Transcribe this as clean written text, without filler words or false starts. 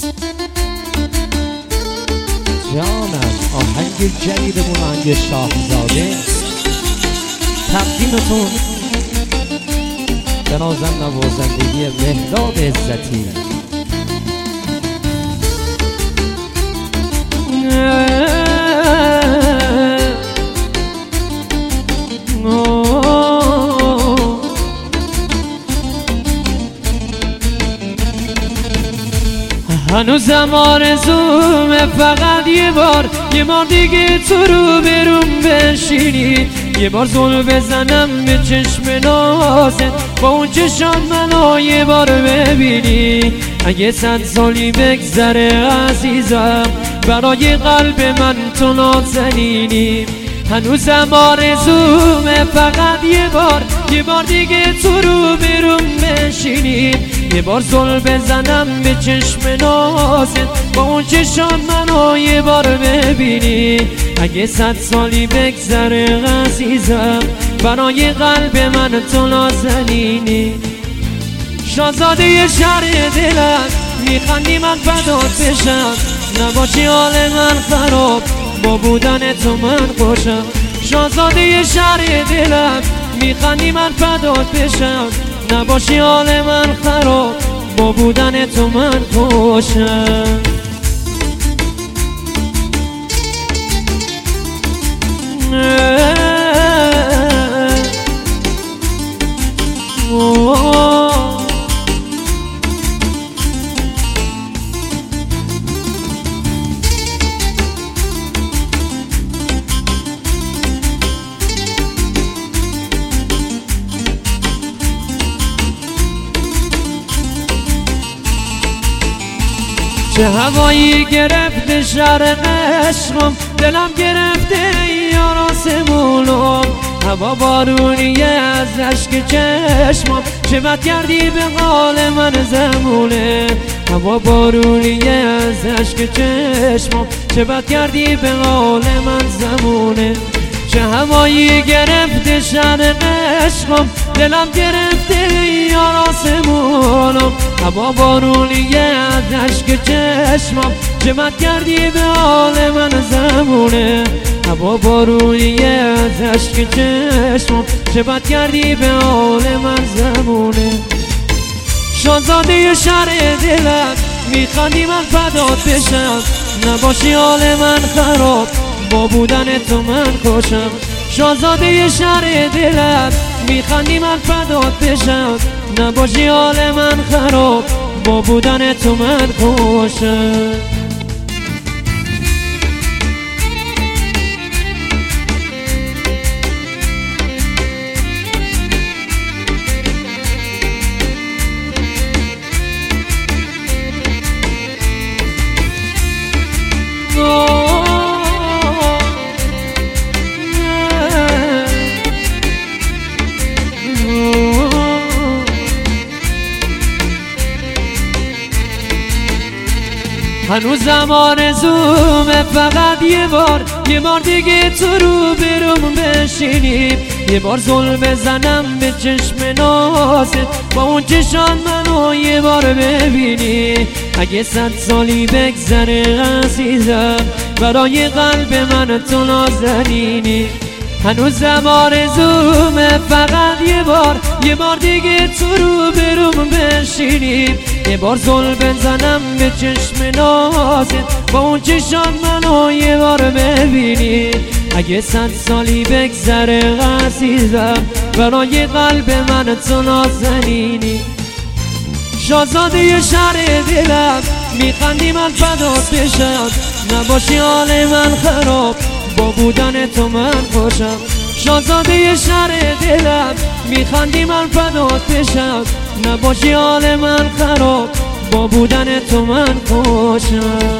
جانم آهنگ جدیدمون آهنگ شاهزاده تقدیمتون به نازن نوازندگی مهراب عزتی. هنوزم آرزومه فقط یه بار دیگه تو رو بروم بشینی، یه بار زل بزنم به چشم نازت، با اون چشم منو یه بار ببینی. اگه 100 سالی بگذره عزیزم برای قلب من تو نازنینی. هنوزم آرزومه فقط یه بار دیگه تو رو بروم بشینی، یه بار زل بزنم به چشم نازت، با اون چشم منو یه بار ببینی. اگه 100 سالی بگذره عزیزم برای قلب من تو نازنینی. شاهزاده شهر دلم میخندی من فدات بشم، نباشی حال من خراب با بودن تو من خوشم. شاهزاده شهر دلم میخندی من فدات بشم، نباشی حال من خراب با بودن تو من خوشم. چه هوایی گرفته شرق عشقم، دلم گرفته یار آسمونم. هوا بارونیه از عشق چشمم، چه بد کردی به قال من زمونه. هوا بارونیه از عشق چشمم، چه بد کردی به قال من زمونه. چه هوایی گرفته شرق عشقم، دلم گرفته یار آسمونم. هوا بارونیه از عشق چشمم، چه بد کردی به حال من زمونه. هوا بارونیه از عشق چشمم، چه بد کردی به حال من زمونه. شاهزاده شهر دلم میخندی من فدات بشم، نباشی حال من خراب با بودن تو من خوشم. شاهزاده شهر دلم میخندی من فدات بشم، نباشی حال من خراب با بودن تو من خوشم. هنوزم آرزومه فقط یه بار دیگه تو رو بروم بشینی، یه بار زل بزنم به چشم نازت، با اون چشم منو یه بار ببینی. اگه 100 سالی بگذره عزیزم برای قلب من تو نازنینی. هنوزم آرزومه فقط یه بار دیگه تو رو بروم بشینی، یه بار زل بزنم به چشم نازت، با اون چشم منو یه بار ببینی. اگه 100 سالی بگذره عزیزم برای قلب من تو نازنینی. شاهزاده شهر دلم میخندی من فدات بشم، نباشی حال من خراب با بودن تو من خوشم. شاهزاده شهر دلم میخندی من فدات بشم، نباشی حال من خراب با بودن تو من خوشم.